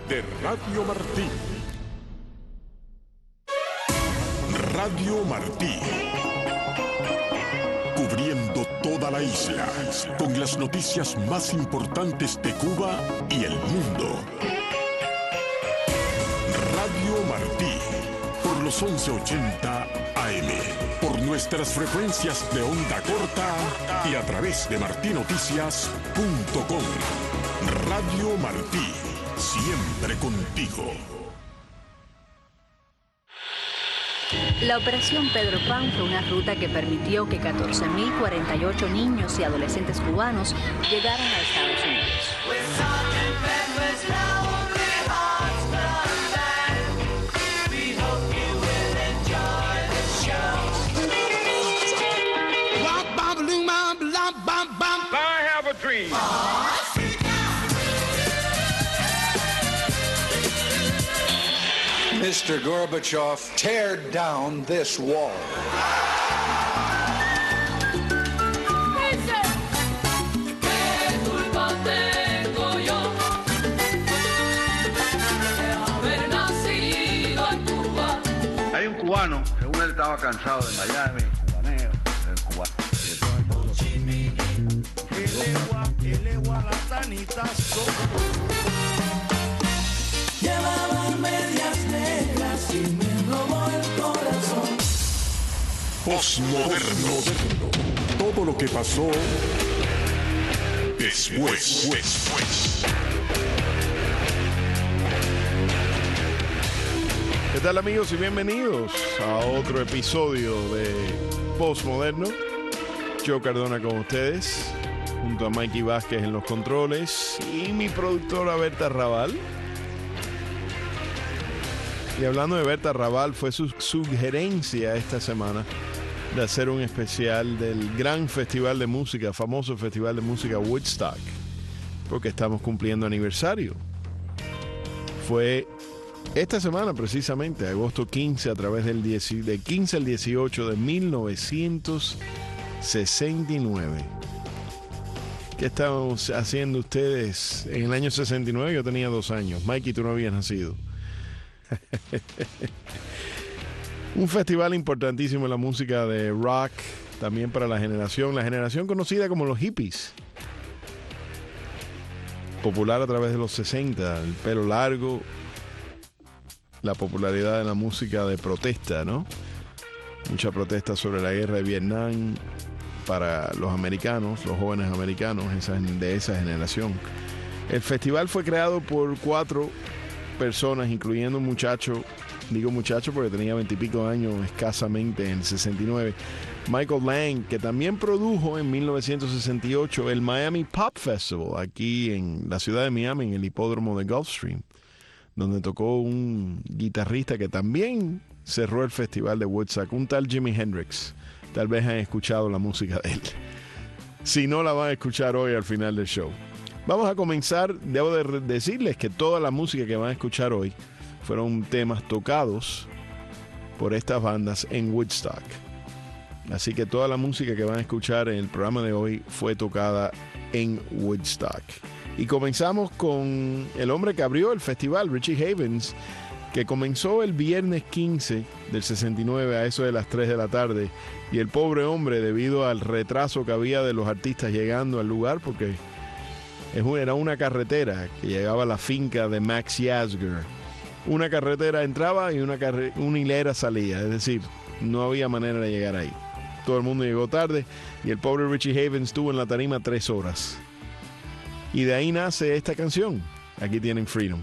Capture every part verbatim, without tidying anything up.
de Radio Martí. Radio Martí. Cubriendo toda la isla con las noticias más importantes de Cuba y el mundo. Radio Martí, por los once ochenta A M, por nuestras frecuencias de onda corta y a través de martinoticias punto com. Radio Martí, siempre contigo. La Operación Pedro Pan fue una ruta que permitió que catorce mil cuarenta y ocho niños y adolescentes cubanos llegaran a Estados Unidos. I have a dream. Mister Gorbachev, tear down this wall. Hay un cubano, según él estaba cansado de Miami, cubaneo, el cubano. Llevaba medias negras y me robó el corazón. Postmoderno. Todo lo que pasó después. después. ¿Qué tal, amigos, y bienvenidos a otro episodio de Postmoderno? Joe Cardona con ustedes, junto a Mikey Vázquez en los controles y mi productora Berta Raval. Y hablando de Berta Raval, fue su sugerencia esta semana de hacer un especial del gran festival de música, famoso festival de música Woodstock, porque estamos cumpliendo aniversario. Fue esta semana precisamente, agosto quince, a través del diez, de quince al dieciocho de mil novecientos sesenta y nueve. ¿Qué estaban haciendo ustedes en el año sesenta y nueve? Yo tenía dos años. Mikey, tú no habías nacido. Un festival importantísimo en la música de rock, también para la generación, la generación conocida como los hippies. Popular a través de los sesenta, el pelo largo, la popularidad de la música de protesta, ¿no? Mucha protesta sobre la guerra de Vietnam para los americanos, los jóvenes americanos de esa generación. El festival fue creado por cuatro personas, incluyendo un muchacho, digo muchacho porque tenía veintipico años escasamente en el sesenta y nueve, Michael Lang, que también produjo en mil novecientos sesenta y ocho el Miami Pop Festival, aquí en la ciudad de Miami, en el hipódromo de Gulfstream, donde tocó un guitarrista que también cerró el festival de Woodstock, un tal Jimi Hendrix. Tal vez han escuchado la música de él. Si no, la van a escuchar hoy al final del show. Vamos a comenzar. Debo de decirles que toda la música que van a escuchar hoy fueron temas tocados por estas bandas en Woodstock. Así que toda la música que van a escuchar en el programa de hoy fue tocada en Woodstock. Y comenzamos con el hombre que abrió el festival, Richie Havens, que comenzó el viernes quince del sesenta y nueve a eso de las tres de la tarde. Y el pobre hombre, debido al retraso que había de los artistas llegando al lugar, porque era una carretera que llegaba a la finca de Max Yasgur. Una carretera entraba y una, carre- una hilera salía, es decir, no había manera de llegar ahí. Todo el mundo llegó tarde y el pobre Richie Havens estuvo en la tarima tres horas. Y de ahí nace esta canción. Aquí tienen Freedom.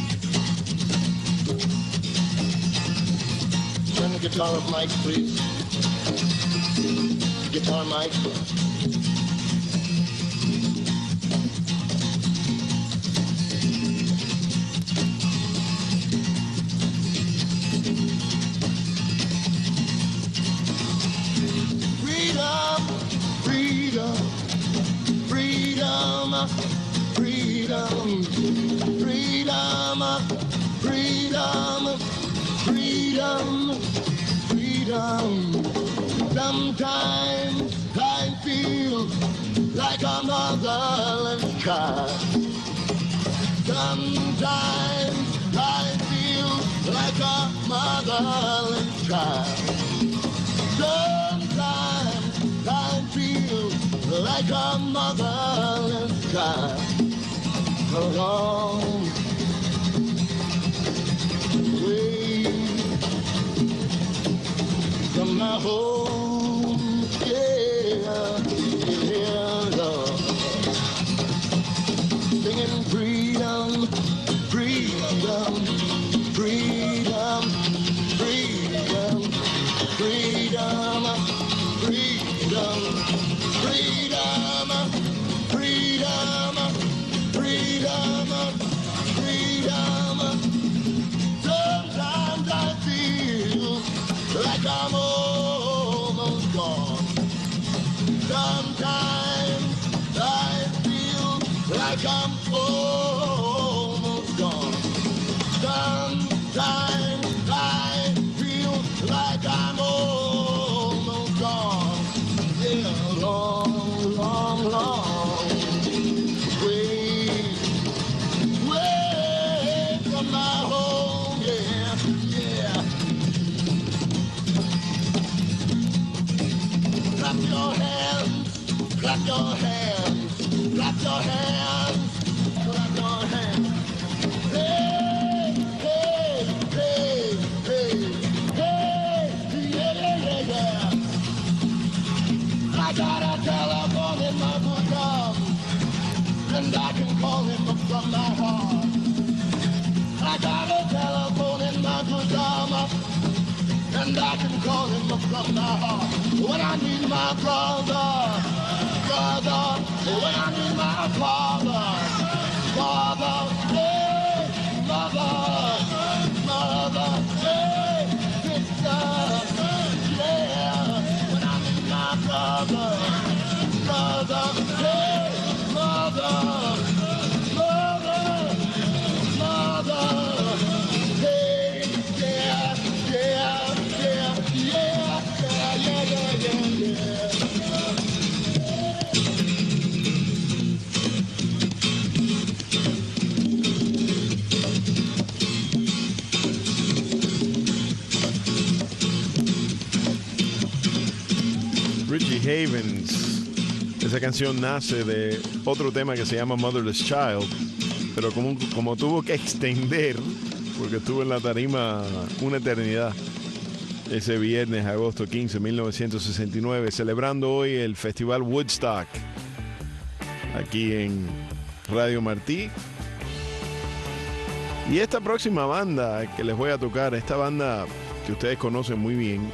Turn the guitar up, Mike, please. Guitar, Mike. Freedom, freedom, freedom, freedom, freedom, freedom, freedom, freedom. Sometimes I feel like a motherless child. Sometimes motherless child. Sometimes I feel like a motherless child. Along way from my home, yeah, yeah, Lord. Singing freedom, freedom, freedom, freedom, freedom, freedom, freedom, freedom, freedom, freedom. Sometimes I feel like I'm almost gone. Sometimes I feel like I'm almost gone. Sometimes I feel like I'm almost gone. Yeah, long, long, long way, way from my home. Yeah, yeah. Clap your hands, clap your hands, clap your hands, clap your hands. Hey, hey, hey, hey, hey, yeah, yeah, yeah, yeah. I got a telephone in my bosom, and I can call him up from my heart. I got a telephone in my bosom, and I can call him up from my heart. When I need my brother, brother, when I need my father, father, hey, mother, mother, hey, sister, yeah. When I need my brother, brother, hey, mother, mother, mother, hey, yeah, yeah, yeah, yeah, yeah, yeah, yeah, yeah, yeah. Richie Havens. Esa canción nace de otro tema que se llama Motherless Child, pero como, como tuvo que extender, porque estuvo en la tarima una eternidad, ese viernes, agosto quince, mil novecientos sesenta y nueve, celebrando hoy el Festival Woodstock, aquí en Radio Martí. Y esta próxima banda que les voy a tocar, esta banda que ustedes conocen muy bien,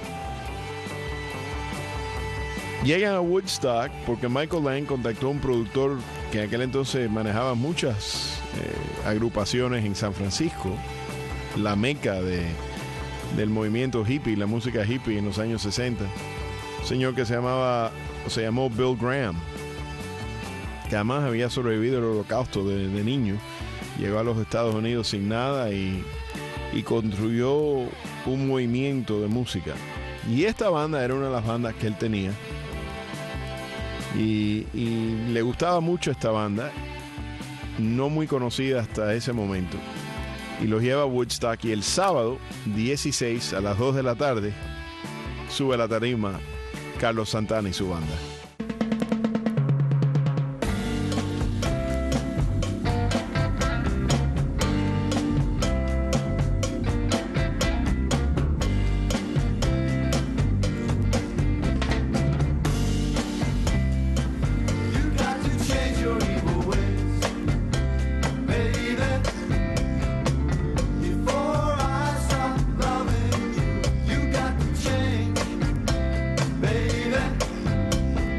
llegan a Woodstock porque Michael Lang contactó a un productor que en aquel entonces manejaba muchas eh, agrupaciones en San Francisco, la meca de, del movimiento hippie, la música hippie en los años sesenta. Un señor que se llamaba, o se llamó Bill Graham, que además había sobrevivido al holocausto de, de niño. Llegó a los Estados Unidos sin nada y, y construyó un movimiento de música. Y esta banda era una de las bandas que él tenía. Y, y le gustaba mucho esta banda, no muy conocida hasta ese momento, y los lleva a Woodstock, y el sábado dieciséis a las dos de la tarde sube a la tarima Carlos Santana y su banda. Baby,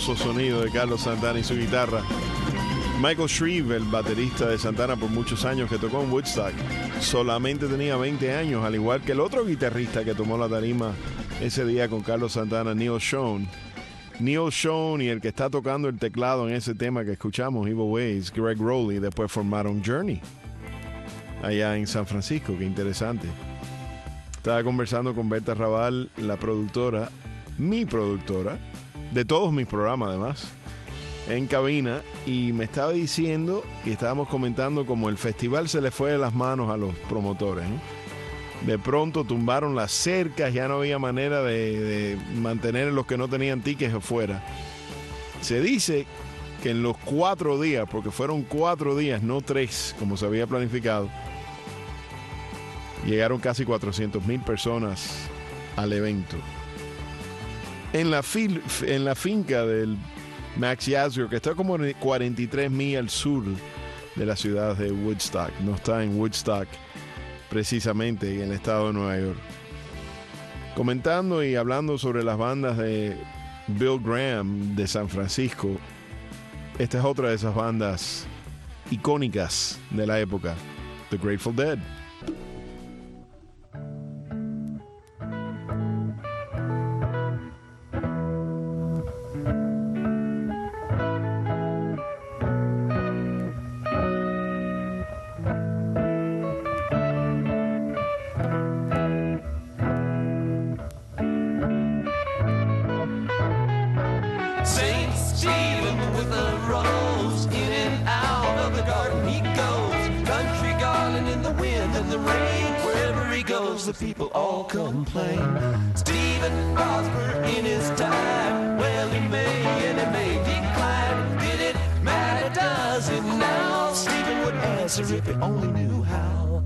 fabuloso sonido de Carlos Santana y su guitarra. Michael Shreve, el baterista de Santana por muchos años que tocó en Woodstock, solamente tenía veinte años, al igual que el otro guitarrista que tomó la tarima ese día con Carlos Santana, Neil Schon. Neil Schon y el que está tocando el teclado en ese tema que escuchamos, Evil Ways, Greg Rowley, después formaron Journey allá en San Francisco. Qué interesante. Estaba conversando con Berta Raval, la productora, mi productora, de todos mis programas además, en cabina, y me estaba diciendo, y estábamos comentando como el festival se le fue de las manos a los promotores, ¿eh? De pronto tumbaron las cercas, ya no había manera de, de mantener a los que no tenían tickets afuera. Se dice que en los cuatro días, porque fueron cuatro días, no tres, como se había planificado, llegaron casi cuatrocientas mil personas al evento. En la, fil, en la finca del Max Yasgur, que está como cuarenta y tres millas al sur de la ciudad de Woodstock. No está en Woodstock, precisamente en el estado de Nueva York. Comentando y hablando sobre las bandas de Bill Graham de San Francisco, esta es otra de esas bandas icónicas de la época, The Grateful Dead. The people all complain. Stephen prospered in his time. Well, he may and he may decline. Did it matter? Does it now? Stephen would answer if he only knew how.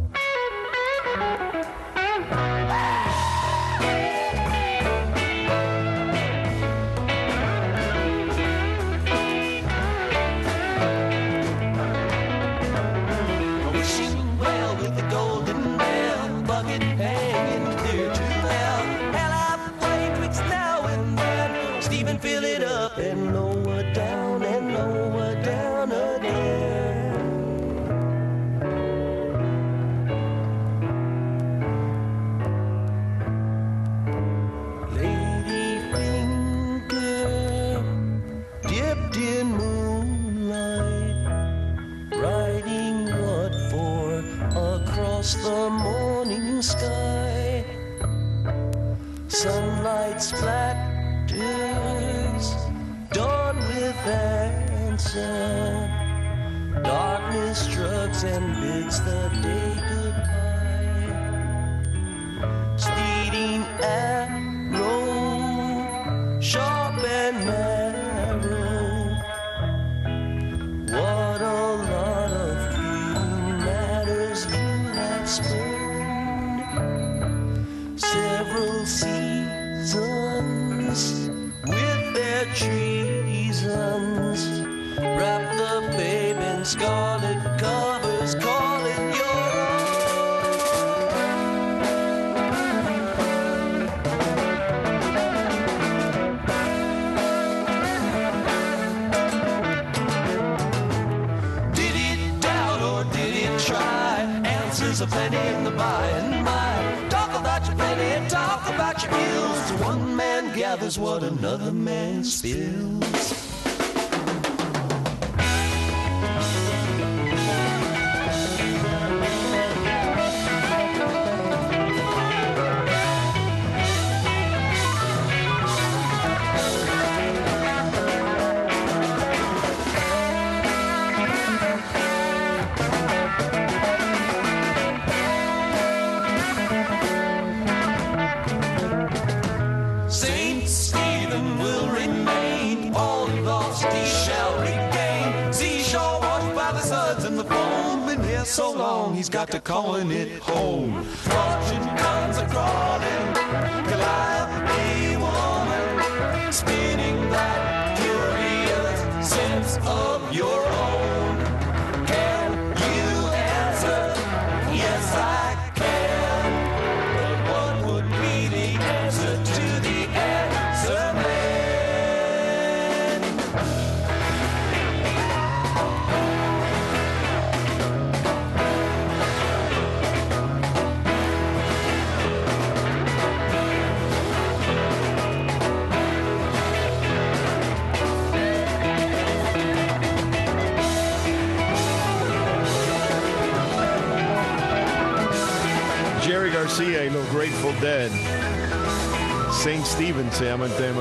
Wishing well with the golden bell bucket hanging clear to hell. Hell, I've played tricks now and then. Stephen, fill it up and lower down and lower down again. Lady finger dipped in moonlight, writing what for across the morning sky. Sunlight splatters, dawn with answer. Darkness drugs and bids the day goodbye. Speeding arrow, sharp and narrow. What a lot of fleeting matters you have spurned. Several seasons with their treasons. Wrap the babe in scarlet covers, call it your own. Did it doubt or did it try? Answers are plenty in the by and by. Talk about your plenty, talk about your ills. One man gathers what another man spills. Saint Stephen will remain, all lost he shall regain. Seashore washed by the suds and the foam, been here so long he's got to calling it home. Fortune comes a-crawling, Goliath a woman, spinning that curious sense of your own. Can you answer? Yes, I can. But what would be the answer to the answer man? Jerry García y los Grateful Dead. Saint Stephen se llama el tema.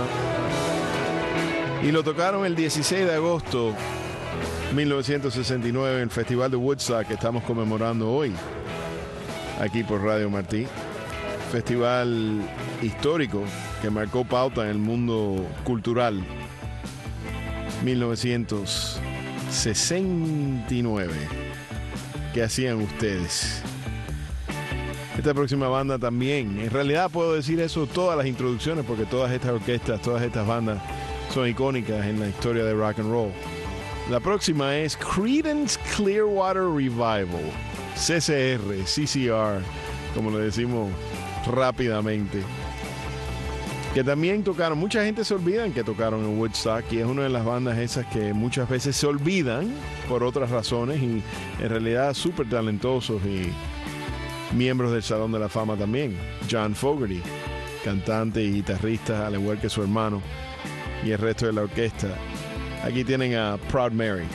Y lo tocaron el dieciséis de agosto de mil novecientos sesenta y nueve en el Festival de Woodstock que estamos conmemorando hoy aquí por Radio Martí. Festival histórico que marcó pauta en el mundo cultural. mil novecientos sesenta y nueve. ¿Qué hacían ustedes? Esta próxima banda también. En realidad puedo decir eso todas las introducciones porque todas estas orquestas, todas estas bandas son icónicas en la historia de rock and roll. La próxima es Creedence Clearwater Revival. C C R, C C R, como le decimos rápidamente. Que también tocaron, mucha gente se olvida que tocaron en Woodstock y es una de las bandas esas que muchas veces se olvidan por otras razones y en realidad súper talentosos y miembros del Salón de la Fama también. John Fogerty, cantante y guitarrista, al igual que su hermano y el resto de la orquesta. Aquí tienen a Proud Mary.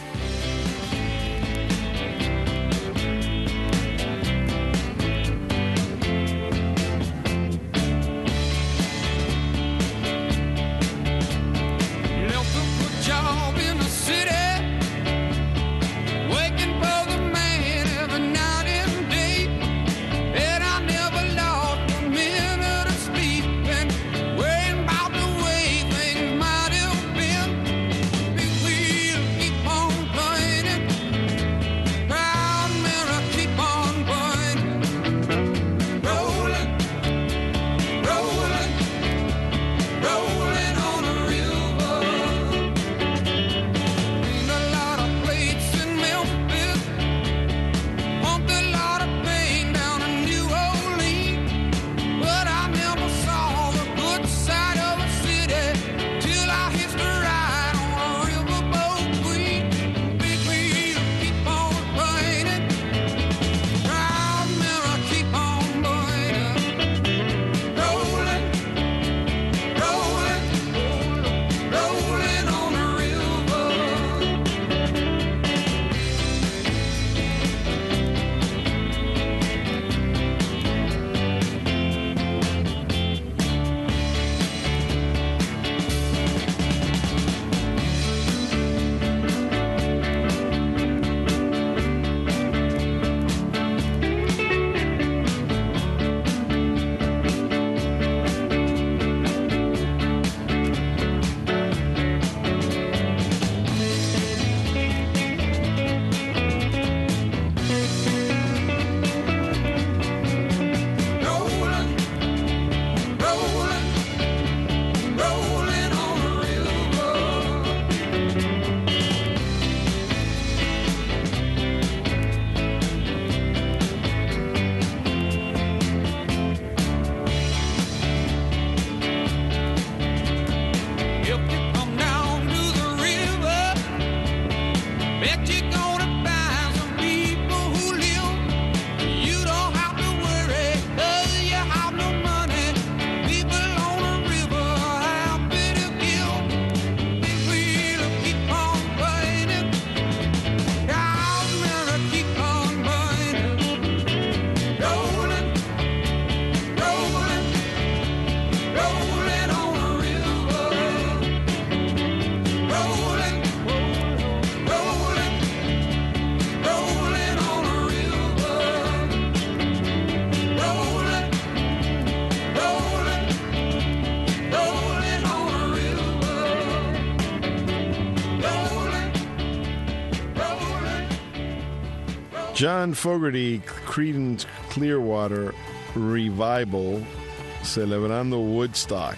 John Fogerty, Creedence Clearwater Revival, celebrando Woodstock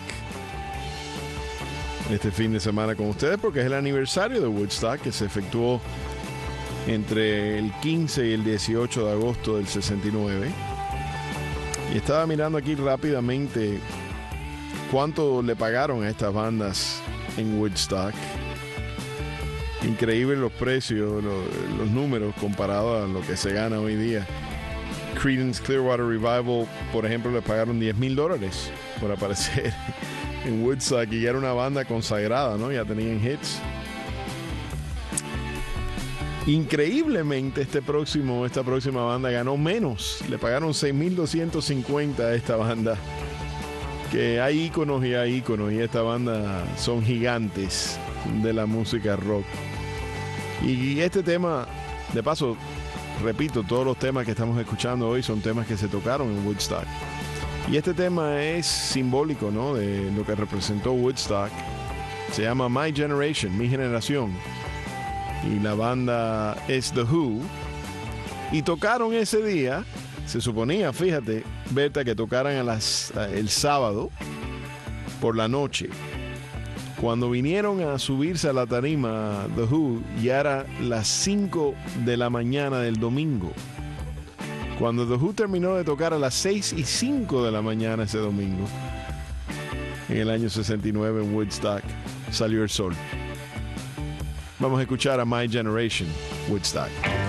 este fin de semana con ustedes porque es el aniversario de Woodstock que se efectuó entre el quince y el dieciocho de agosto del sesenta y nueve. Y estaba mirando aquí rápidamente cuánto le pagaron a estas bandas en Woodstock. Increíble los precios, los, los números comparados a lo que se gana hoy día. Creedence Clearwater Revival, por ejemplo, le pagaron diez mil dólares por aparecer en Woodstock y ya era una banda consagrada, ¿no? Ya tenían hits. Increíblemente, este próximo, esta próxima banda ganó menos. Le pagaron seis mil doscientos cincuenta a esta banda. Que hay íconos y hay íconos. Y esta banda son gigantes de la música rock. Y este tema, de paso, repito, todos los temas que estamos escuchando hoy son temas que se tocaron en Woodstock. Y este tema es simbólico, ¿no?, de lo que representó Woodstock. Se llama My Generation, Mi Generación. Y la banda es The Who. Y tocaron ese día, se suponía, fíjate, Berta, que tocaran a las, a, el sábado por la noche. Cuando vinieron a subirse a la tarima The Who, ya era las cinco de la mañana del domingo. Cuando The Who terminó de tocar a las seis y cinco de la mañana ese domingo, en el año sesenta y nueve en Woodstock, salió el sol. Vamos a escuchar a My Generation, Woodstock.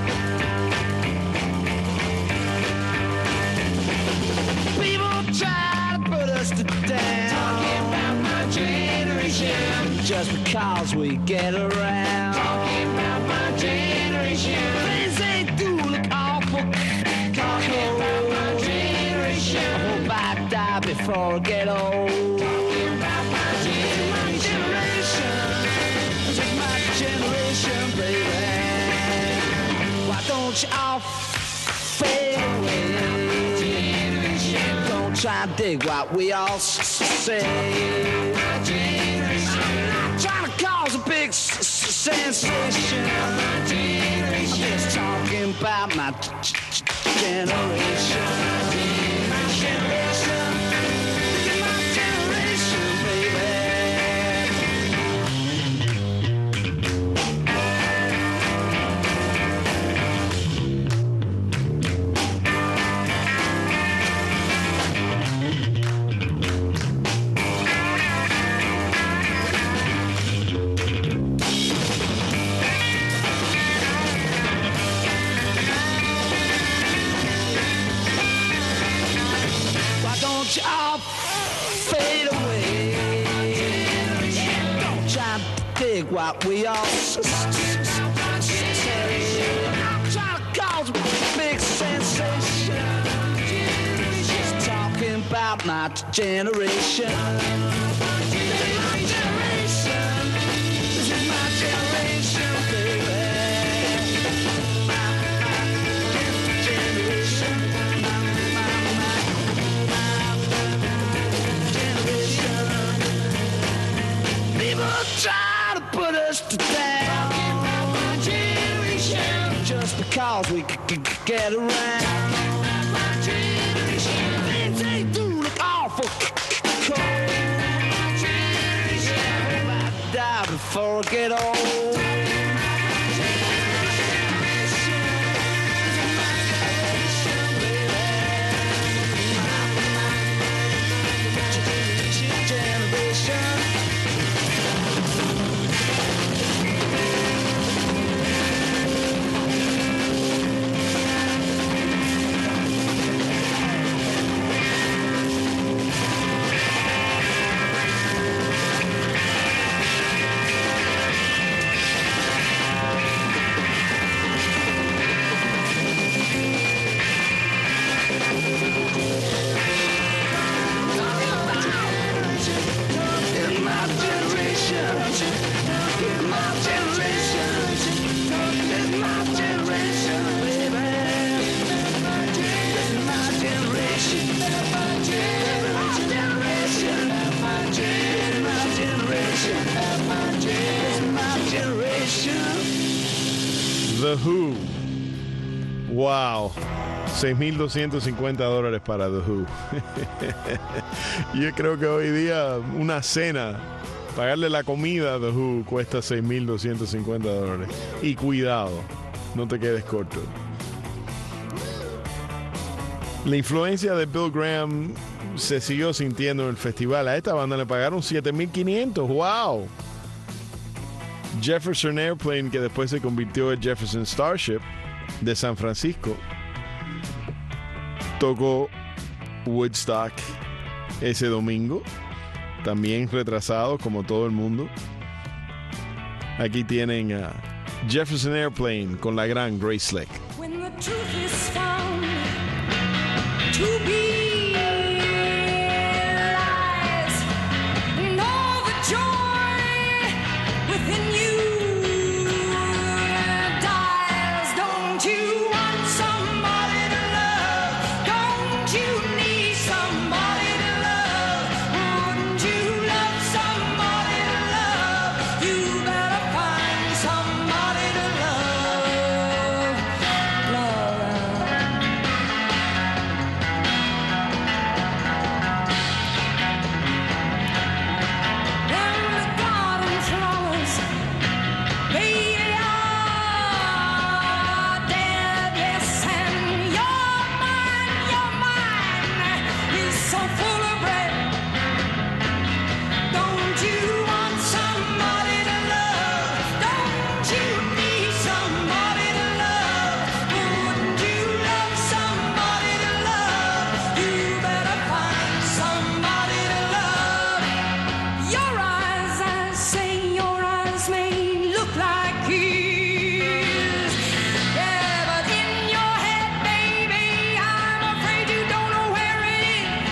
People try to put us to down, talking about my generation, just because we get around, talking about my generation. Things they do look awful, talking about my generation. I hope I die before I get old, talking about my generation. Just my generation, baby. Why don't you all fade away? Don't try and dig what we all say. I'm not trying to cause a big s- s- sensation. I'm just talking about my g- g- generation. My generation. Look at my generation, baby. Why don't you all fade away? Don't try to dig what we all s- s- s- say. I'm trying to cause a big sensation. Just talking about my generation. This is my generation. This is my generation, baby. My, my generation. My, my, my. People try to put us to down, talking about my generation, just because we c- c- c- get around. My generation. Things they do look awful c- c- cold. My generation. I hope I die before I get old. The Who. Wow. seis mil doscientos cincuenta dólares para The Who. Yo creo que hoy día una cena, pagarle la comida a The Who cuesta seis mil doscientos cincuenta dólares. Y cuidado, no te quedes corto. La influencia de Bill Graham se siguió sintiendo en el festival. A esta banda le pagaron siete mil quinientos. ¡Wow! Jefferson Airplane, que después se convirtió en Jefferson Starship de San Francisco, tocó Woodstock ese domingo, también retrasado como todo el mundo. Aquí tienen a Jefferson Airplane con la gran Grace Slick. When the truth is found to be lies, and all the joy within you dies. Don't you want somebody to love? Don't you need somebody to love? Wouldn't you love somebody to love? You better find somebody to love. Love. When the garden flowers, they are dead, yes, and your mind, your mind is so full of red. Don't you want somebody to love? Don't you need somebody to love? Wouldn't you love somebody to love? You better find somebody to love. Your eyes, I say, your eyes may look like his. Yeah, but in your head, baby, I'm afraid you don't know where it is.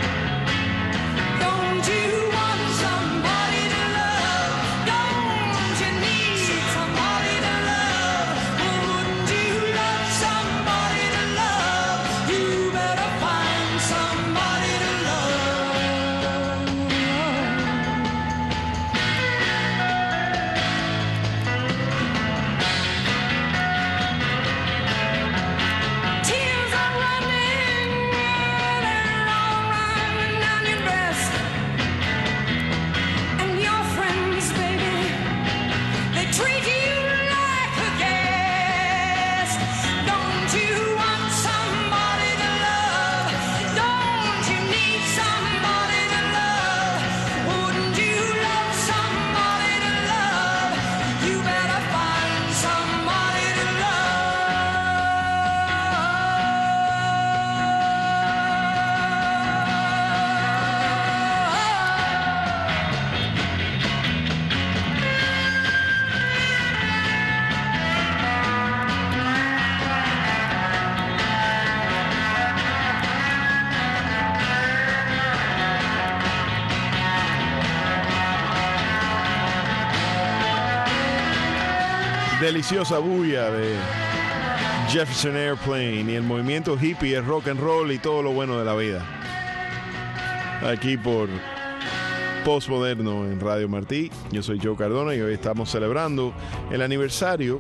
Don't you want somebody to love? Don't you need somebody to love? Wouldn't you love somebody to love? You better find somebody to love. Tears are running, they're all running down your breast. And your friends, baby, they treat you like a guest. Don't you want somebody to love? Don't you need somebody to love? Wouldn't you love somebody to love? You better find somebody to Deliciosa bulla de Jefferson Airplane y el movimiento hippie, el rock and roll y todo lo bueno de la vida. Aquí por Postmoderno en Radio Martí. Yo soy Joe Cardona y hoy estamos celebrando el aniversario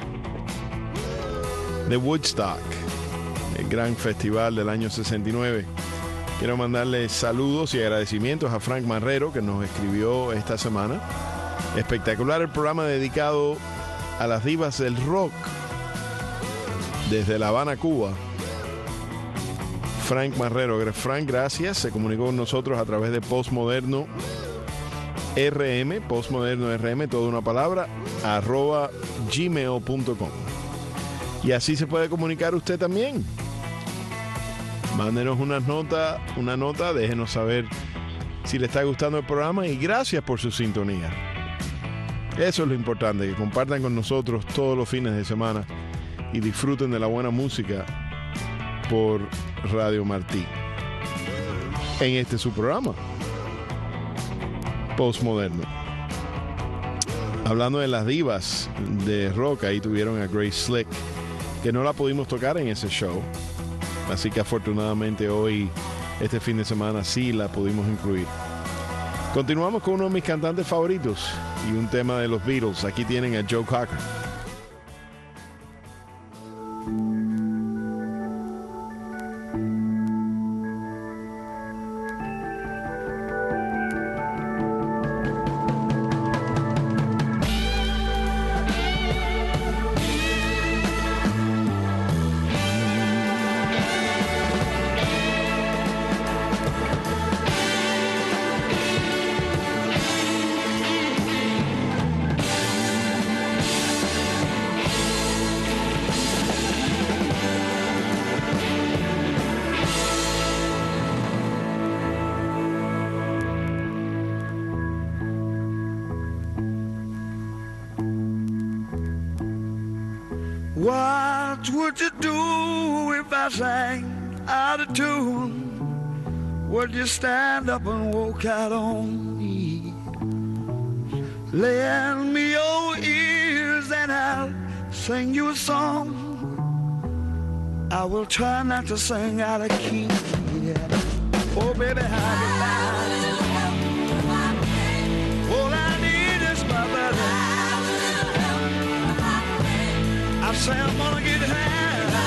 de Woodstock, el gran festival del año sesenta y nueve. Quiero mandarle saludos y agradecimientos a Frank Marrero, que nos escribió esta semana. Espectacular el programa dedicado a las divas del rock desde La Habana, Cuba. Frank Marrero. Frank, gracias. Se comunicó con nosotros a través de Postmoderno R M, Postmoderno R M, toda una palabra, arroba gmail punto com. Y así se puede comunicar usted también. Mándenos una nota, una nota, déjenos saber si le está gustando el programa y gracias por su sintonía. Eso es lo importante, que compartan con nosotros todos los fines de semana y disfruten de la buena música por Radio Martí. En este su programa, Postmoderno. Hablando de las divas de rock, ahí tuvieron a Grace Slick, que no la pudimos tocar en ese show. Así que afortunadamente hoy, este fin de semana, sí la pudimos incluir. Continuamos con uno de mis cantantes favoritos y un tema de los Beatles. Aquí tienen a Joe Cocker. love. would you do if I sang out of tune? Would you stand up and walk out on me? Lend me your ears and I'll sing you a song. I will try not to sing out of key. Yeah. Oh, baby, how you all I need is my buddy. I say I'm gonna get high.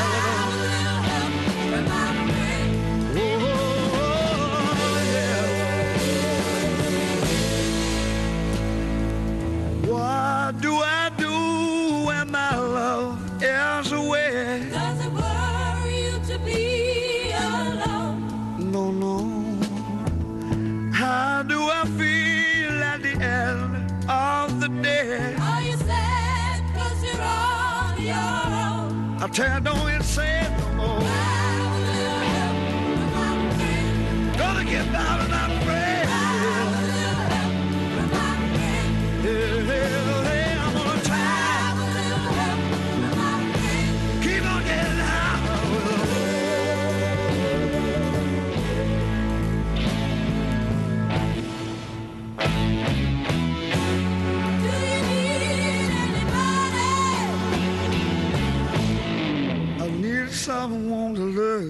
What do I do when my love is away? Does it worry you to be alone? No, no. How do I feel at the end of the day? Are you sad cause you're on your own? I tell you, don't even say it no more. Gonna get out and I'm afraid. Someone to love.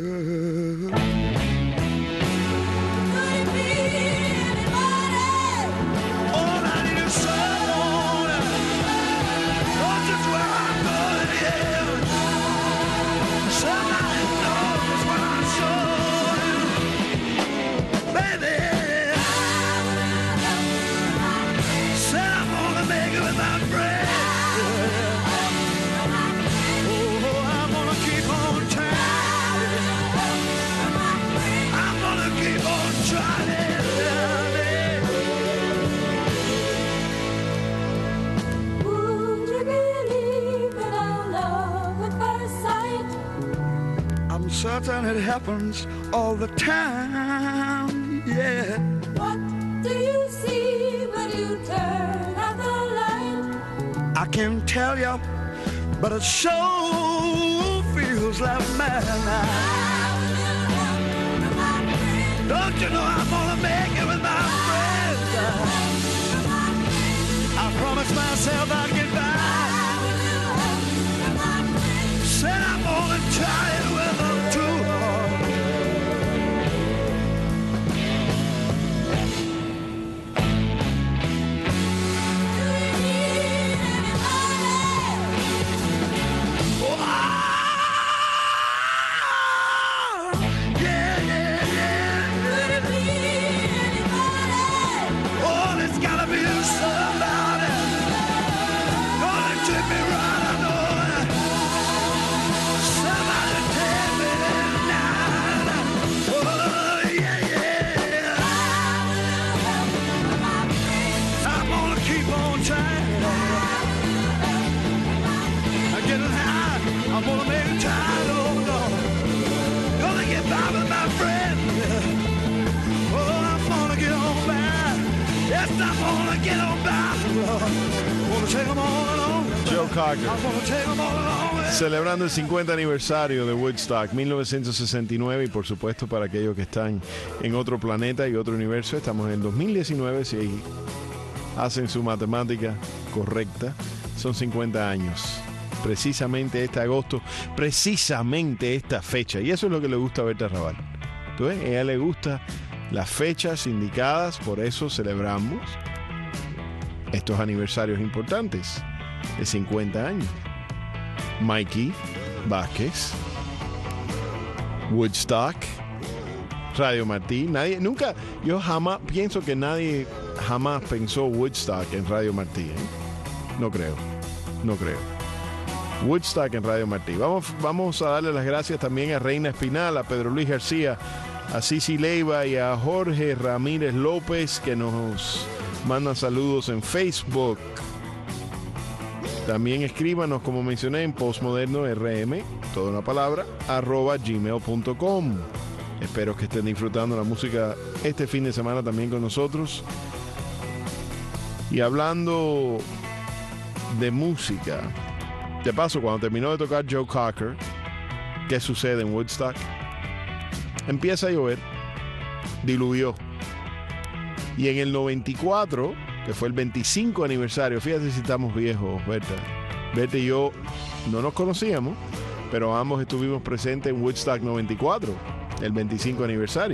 Could it be anybody? All I need is someone. Not just where I'm going, yeah. Somebody knows what I'm showing. Baby, said I'm gonna make it with my friend. Certain it happens all the time, yeah. What do you see when you turn out the light? I can't tell you, but it sure feels like madness. Don't you know I'm gonna make it with my friends? I promised myself I'd get by. Said I'm gonna try it with them too. I'm gonna make a child, oh no. Gonna get by with my friend. Oh, I'm gonna get on by. Yes, I'm gonna get on by. Gonna take them all along. Joe Cocker. I'm gonna take them all along. Celebrando el cincuenta aniversario de Woodstock, mil novecientos sesenta y nueve, y por supuesto para aquellos que están en otro planeta y otro universo, estamos en el dos mil diecinueve, si hacen su matemática correcta, son cincuenta años. Precisamente este agosto, precisamente esta fecha. Y eso es lo que le gusta a Berta Raval. ¿Tú ves? A ella le gusta las fechas indicadas, por eso celebramos estos aniversarios importantes de cincuenta años. Mikey Vázquez, Woodstock, Radio Martí. Nadie, nunca, yo jamás pienso que nadie jamás pensó Woodstock en Radio Martí. ¿eh? No creo, no creo. Woodstock en Radio Martí. Vamos, vamos a darle las gracias también a Reina Espinal, a Pedro Luis García, a Cici Leiva y a Jorge Ramírez López, que nos mandan saludos en Facebook. También escríbanos, como mencioné, en Postmoderno R M, toda una palabra, arroba gmail punto com. Espero que estén disfrutando la música este fin de semana también con nosotros. Y hablando de música, de paso, cuando terminó de tocar Joe Cocker, ¿Qué sucede en Woodstock? Empieza a llover, diluyó. Y en el noventa y cuatro, que fue el veinticinco aniversario, fíjate si estamos viejos, Berta. Berta y yo no nos conocíamos, pero ambos estuvimos presentes en Woodstock noventa y cuatro, el veinticinco aniversario.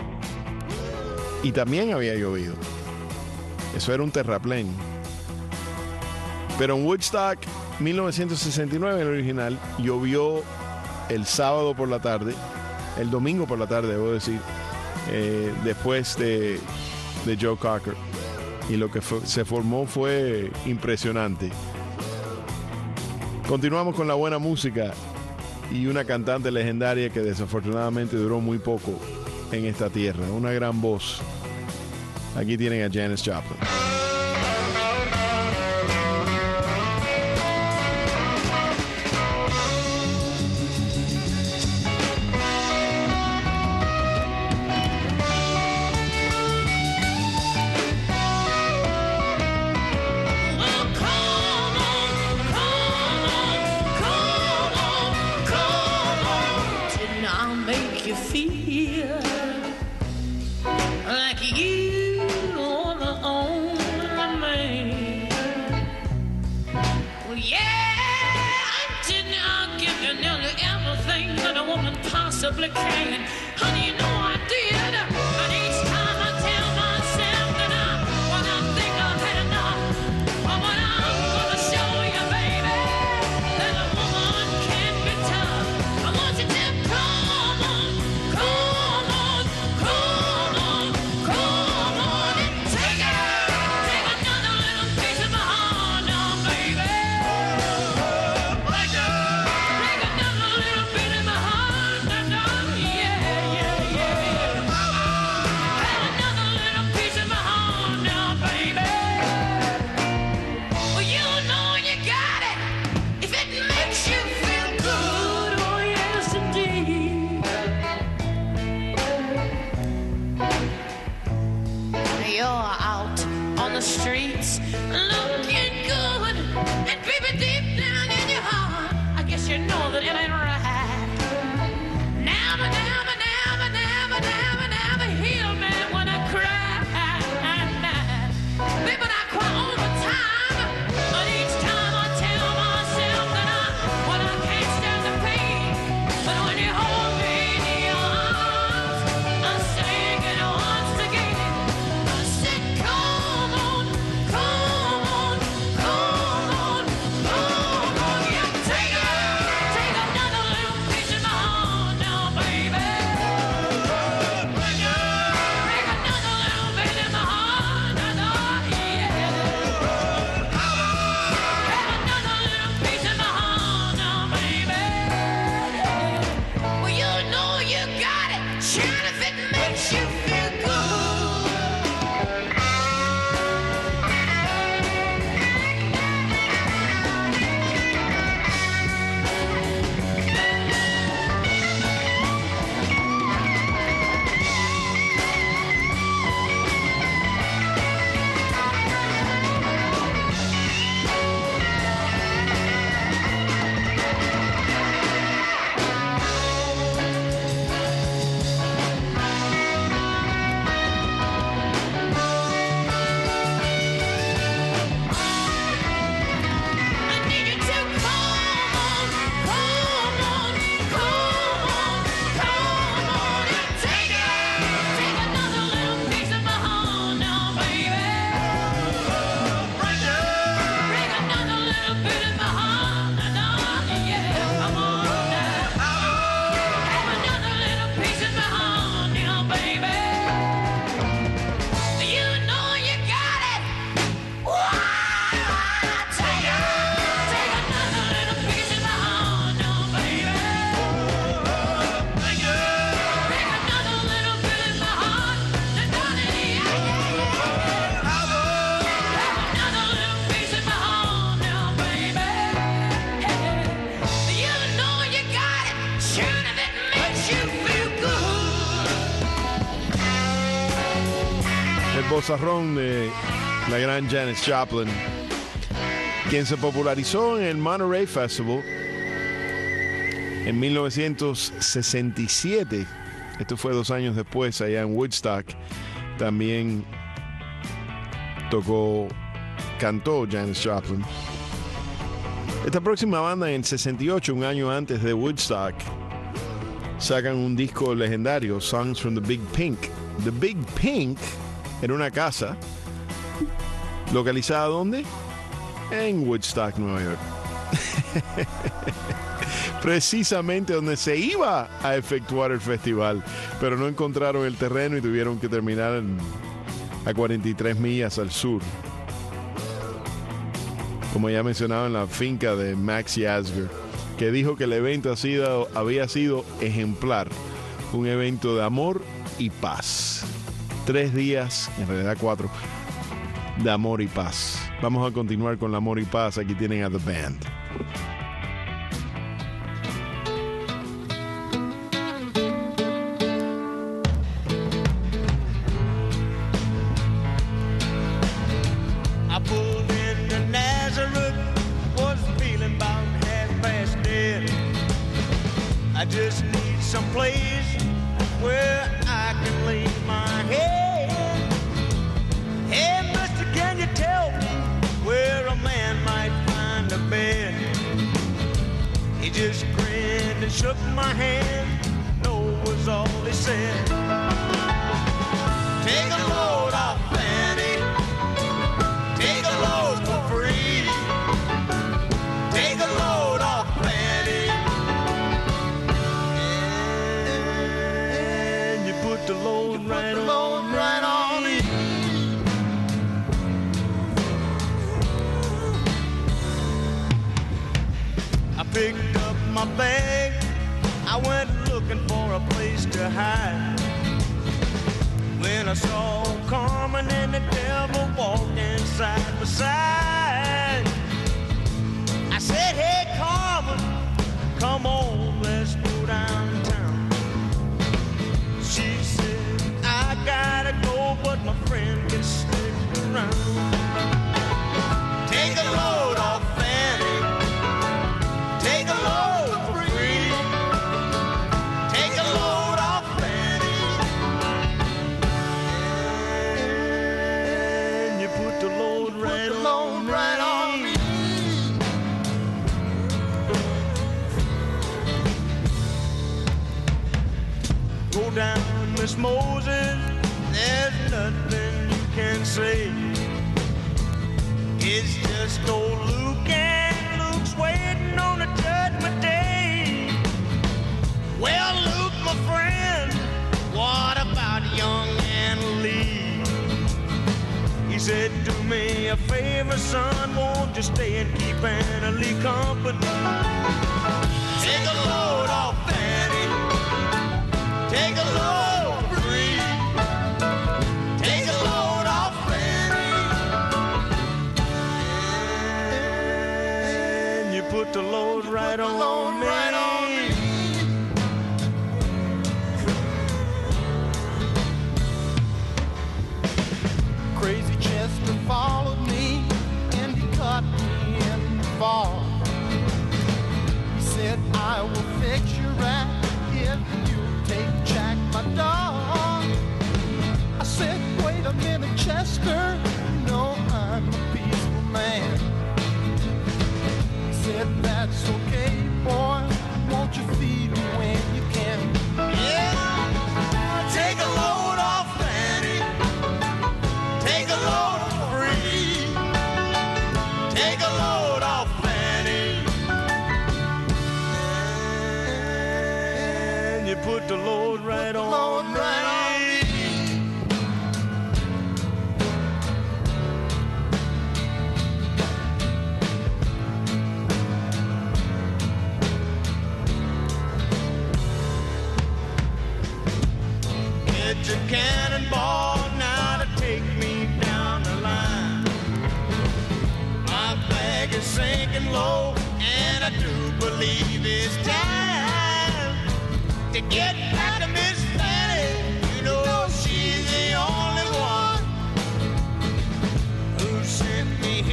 Y también había llovido. Eso era un terraplén. Pero en Woodstock mil novecientos sesenta y nueve, el original, llovió el sábado por la tarde, el domingo por la tarde, debo decir, eh, después de, de Joe Cocker. Y lo que fue, se formó fue impresionante. Continuamos con la buena música y una cantante legendaria que desafortunadamente duró muy poco en esta tierra. Una gran voz. Aquí tienen a Janis Joplin. Bozarrón de la gran Janis Joplin, quien se popularizó en el Monterey Festival En mil novecientos sesenta y siete, esto fue dos años después, allá en Woodstock, también tocó, cantó Janis Joplin. Esta próxima banda, en el sesenta y ocho, un año antes de Woodstock, sacan un disco legendario, Songs from the Big Pink. The Big Pink era una casa localizada ¿dónde? En Woodstock, Nueva York. Precisamente donde se iba a efectuar el festival, pero no encontraron el terreno y tuvieron que terminar en, a cuarenta y tres millas al sur. Como ya mencionaba, en la finca de Maxi Asger, que dijo que el evento ha sido, había sido ejemplar, un evento de amor y paz. Tres días, en realidad cuatro, de amor y paz. Vamos a continuar con el amor y paz. Aquí tienen a The Band.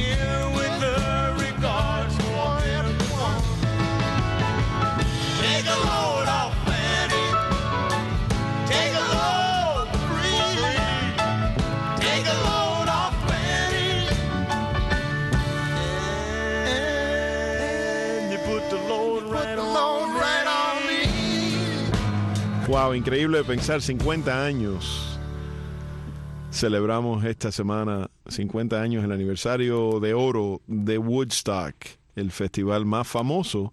Take a Wow, increíble de pensar, cincuenta años. Celebramos esta semana cincuenta años el aniversario de oro de Woodstock, el festival más famoso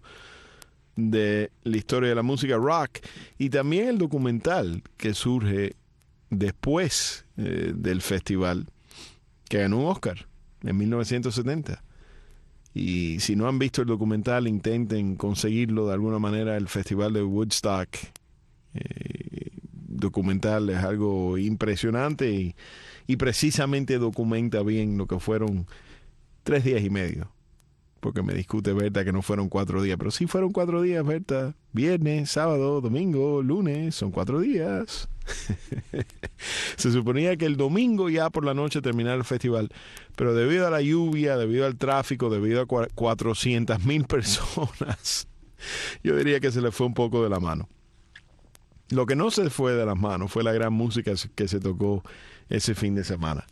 de la historia de la música rock, y también el documental que surge después eh, del festival, que ganó un Oscar en mil novecientos setenta. Y si no han visto el documental, intenten conseguirlo de alguna manera. El festival de Woodstock eh, documental es algo impresionante y, y precisamente documenta bien lo que fueron tres días y medio. Porque me discute Berta que no fueron cuatro días, pero sí fueron cuatro días, Berta. Viernes, sábado, domingo, lunes, son cuatro días. Se suponía que el domingo ya por la noche terminara el festival, pero debido a la lluvia, debido al tráfico, debido a cuatrocientas mil personas, yo diría que se le fue un poco de la mano. Lo que no se fue de las manos fue la gran música que se tocó ese fin de semana.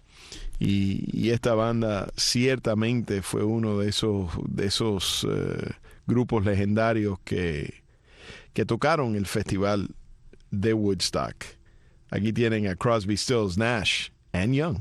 Y, y esta banda ciertamente fue uno de esos, de esos uh, grupos legendarios que, que tocaron el festival de Woodstock. Aquí tienen a Crosby, Stills, Nash and Young.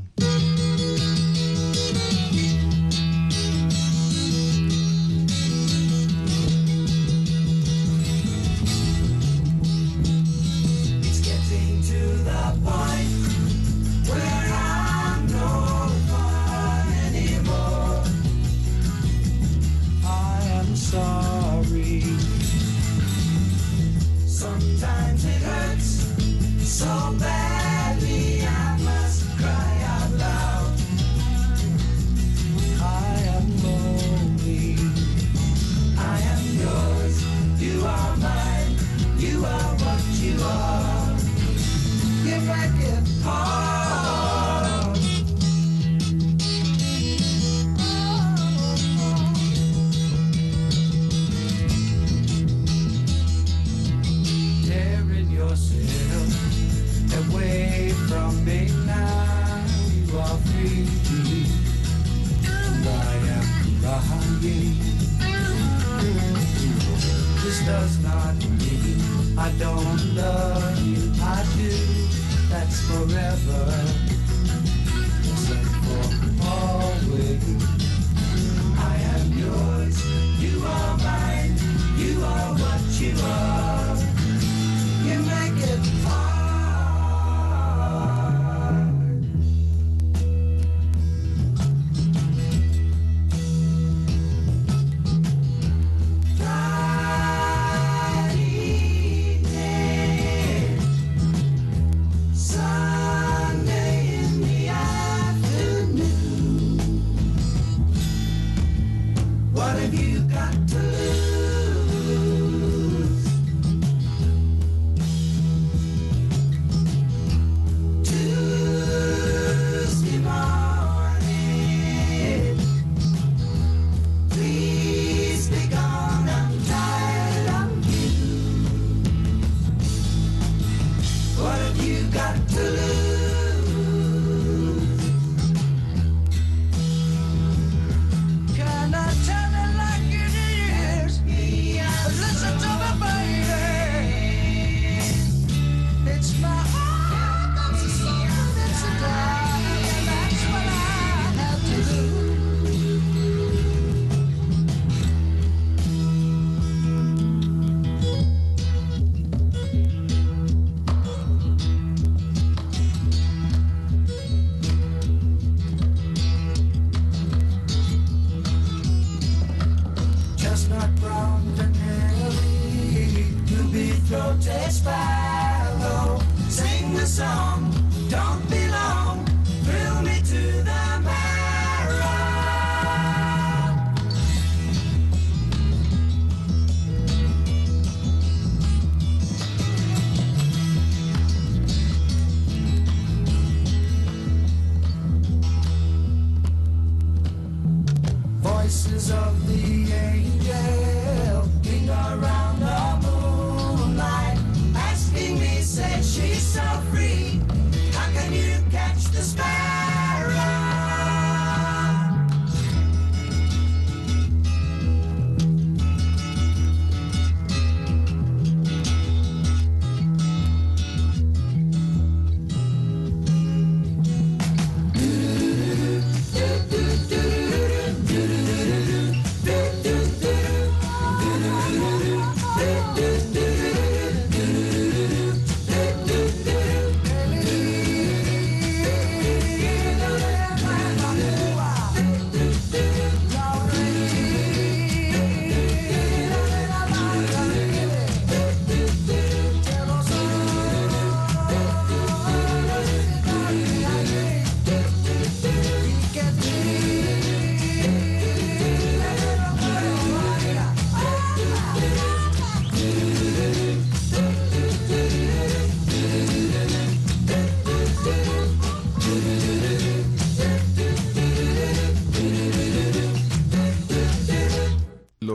She's so free. How can you catch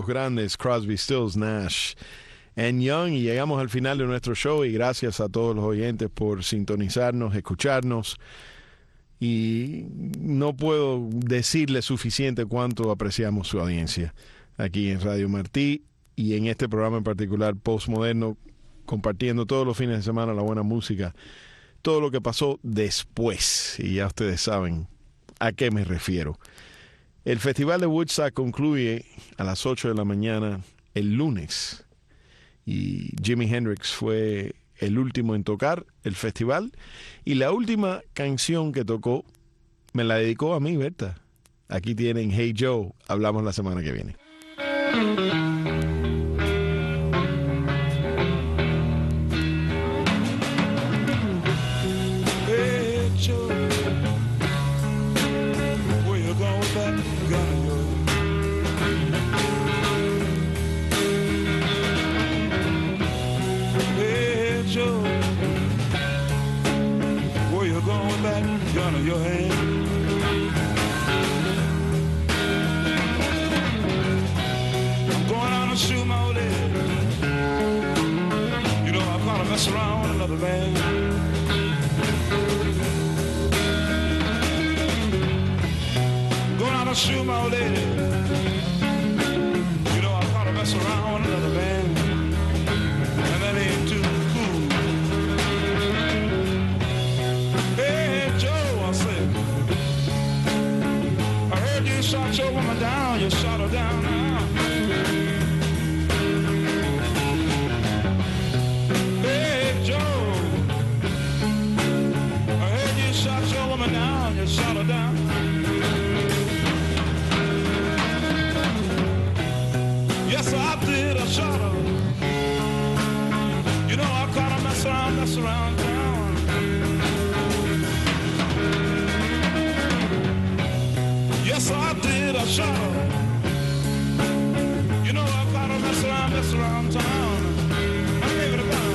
los grandes, Crosby, Stills, Nash and Young. Y llegamos al final de nuestro show y gracias a todos los oyentes por sintonizarnos, escucharnos. Y no puedo decirle suficiente cuánto apreciamos su audiencia aquí en Radio Martí y en este programa en particular, Postmoderno, compartiendo todos los fines de semana la buena música, todo lo que pasó después. Y ya ustedes saben a qué me refiero. El Festival de Woodstock concluye a las ocho de la mañana el lunes y Jimi Hendrix fue el último en tocar el festival y la última canción que tocó me la dedicó a mí, Berta. Aquí tienen Hey Joe, hablamos la semana que viene. Hey Joe, where you going with that gun? Gun in your hand. I'm going out and shoot my old lady. You know I caught her mess around with another man. I'm going out and shoot my old lady. You know I caught her mess around with another man. And that ain't too cool. Hey Joe, you shot your woman down, you shot her down now. Hey Joe, I heard you shot your woman down, you shot her down. Yes, I did, I shot her. You know I caught her mess around, mess around town. Yes, I did, I shot her. You know I caught her mess around, mess around town. I gave it a gun.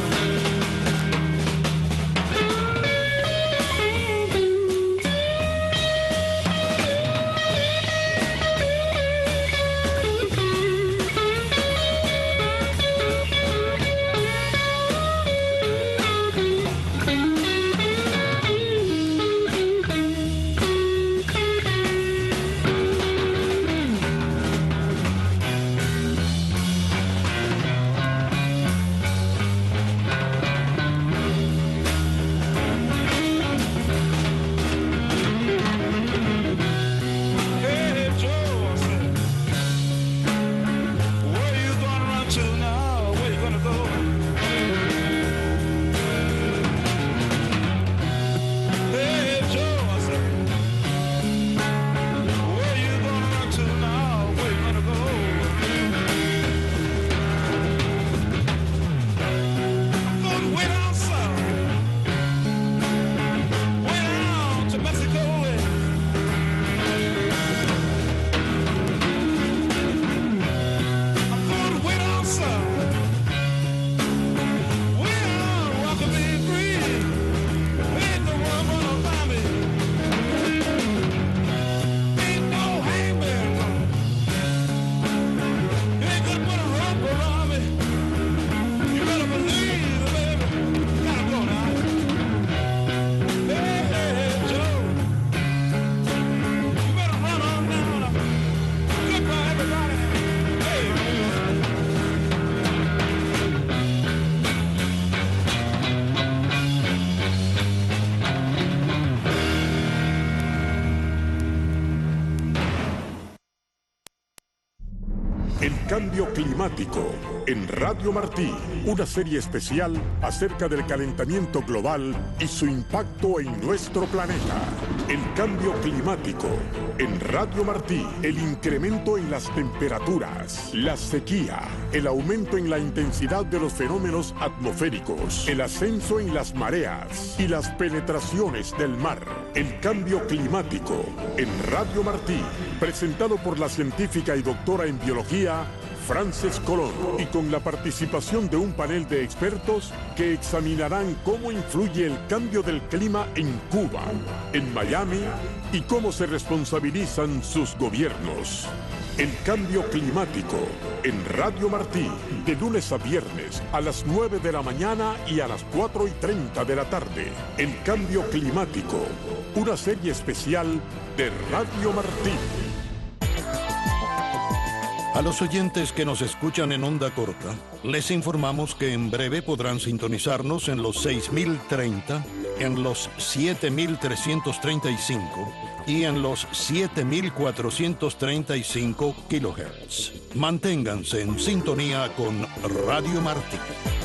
Cambio climático en Radio Martí, una serie especial acerca del calentamiento global y su impacto en nuestro planeta. El cambio climático en Radio Martí, el incremento en las temperaturas, la sequía, el aumento en la intensidad de los fenómenos atmosféricos, el ascenso en las mareas y las penetraciones del mar. El cambio climático en Radio Martí, presentado por la científica y doctora en biología Frances Colón, y con la participación de un panel de expertos que examinarán cómo influye el cambio del clima en Cuba, en Miami y cómo se responsabilizan sus gobiernos. El cambio climático en Radio Martí, de lunes a viernes a las nueve de la mañana y a las cuatro y treinta de la tarde. El cambio climático, una serie especial de Radio Martí. A los oyentes que nos escuchan en onda corta, les informamos que en breve podrán sintonizarnos en los seis mil treinta, en los siete mil trescientos treinta y cinco y en los siete mil cuatrocientos treinta y cinco kilohertz. Manténganse en sintonía con Radio Martí.